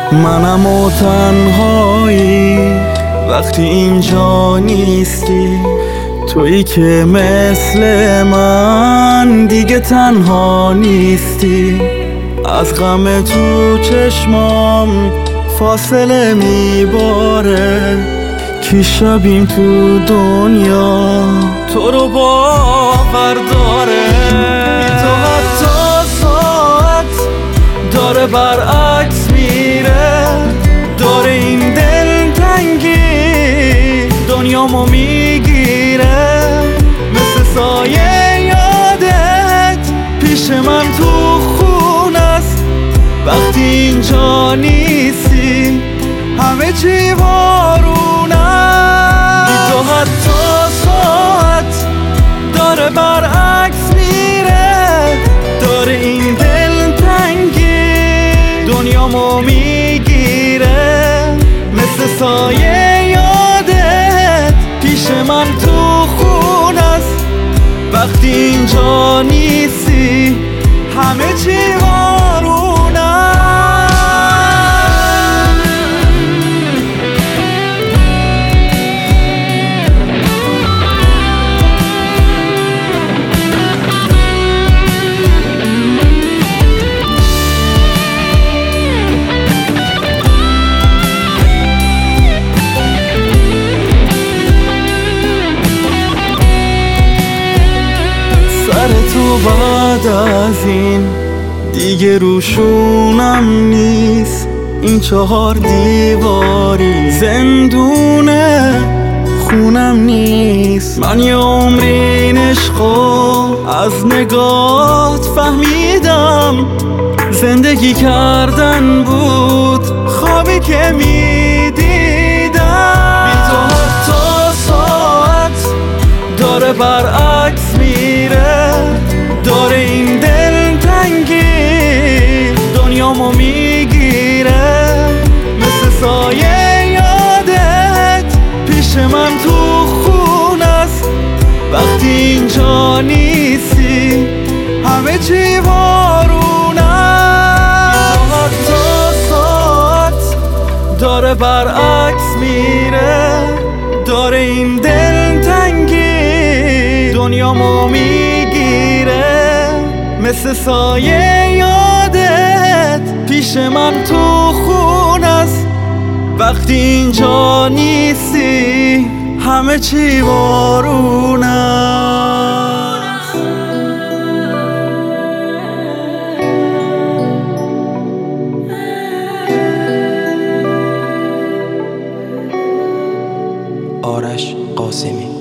منم و تنهایی وقتی اینجا نیستی، تویی که مثل من دیگه تنها نیستی. از غم تو چشمام فاصله میباره، کی شبیم تو دنیا تو رو باور داره. بی تو حتی ساعت داره برعکس میره، داره این دل تنگی دنیامو میگیره. مثل سایه یادت پیش من تو خونه است، وقتی اینجا نیستی همه چی وارونه. بی تو حتی ساعت داره برعکس میره، داره این دل تنگی دنیامو میگیره. مثل سایه یادت پیش من تو خونه است، وقتی اینجا نیستی همه چی وارونه. تو بعد از این دیگه روشونم نیست، این 4 دیواری زندونه خونم نیست. من یه عمرین عشقو از نگات فهمیدم، زندگی کردن بود خوابی که میدیدم. بی تو حتی ساعت داره برعکس میره، داره این دل تنگی دنیامو میگیره. مثل سایه یادت پیش من تو خونه است، وقتی اینجا نیستی همه چی وارونه. حتی ساعت داره برعکس میره، داره این دل تنگی دنیامو میگیره. مثل سایه یادت پیش من تو خونه است، وقتی اینجا نیستی همه چی وارونه است. آرش قاسمی.